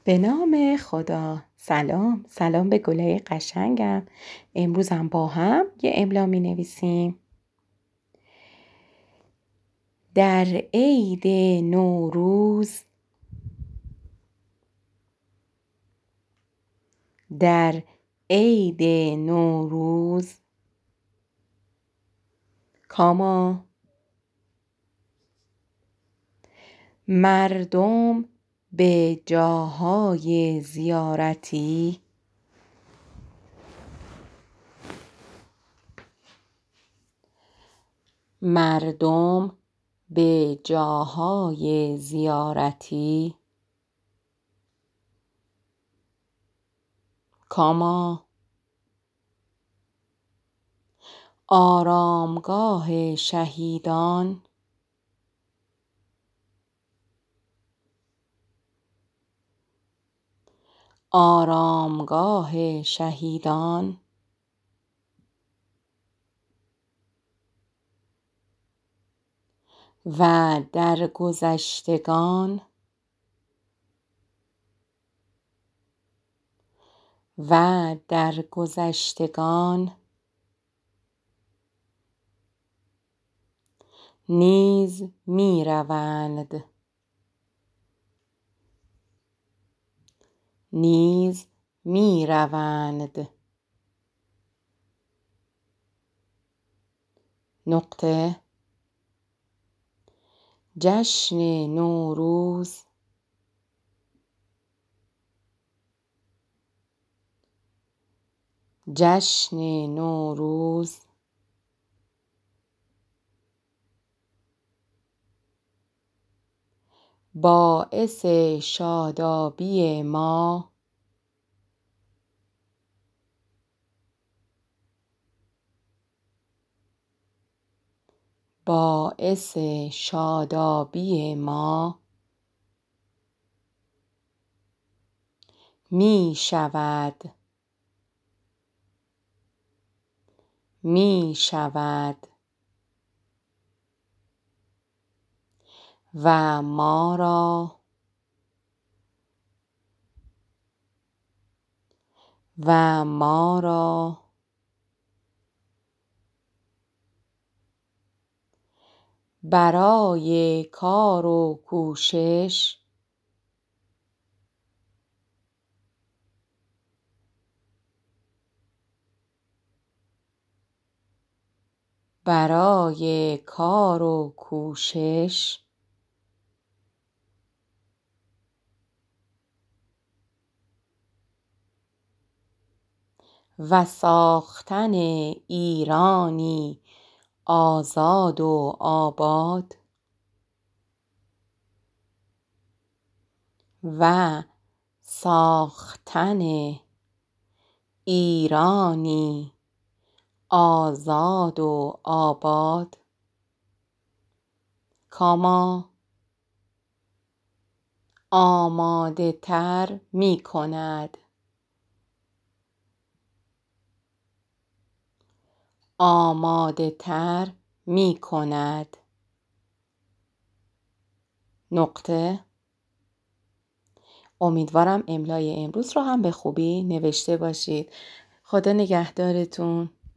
به نام خدا. سلام به گلای قشنگم. امروز هم با هم یه املا می نویسیم. در عید نوروز، در عید نوروز، کاما مردم به جاهای زیارتی مردم به جاهای زیارتی کاما آرامگاه شهیدان آرامگاه شهیدان و درگذشتگان و درگذشتگان نیز می روند نیز می روند نقطه جشن نوروز جشن نوروز باعث شادابی ما باعث شادابی ما می شود می شود و ما را برای کار و کوشش برای کار و کوشش و ساختن ایرانی آزاد و آباد و ساختن ایرانی آزاد و آباد کاما آماده تر می کند آماده تر می کند نقطه امیدوارم املای امروز رو هم به خوبی نوشته باشید. خدا نگهدارتون.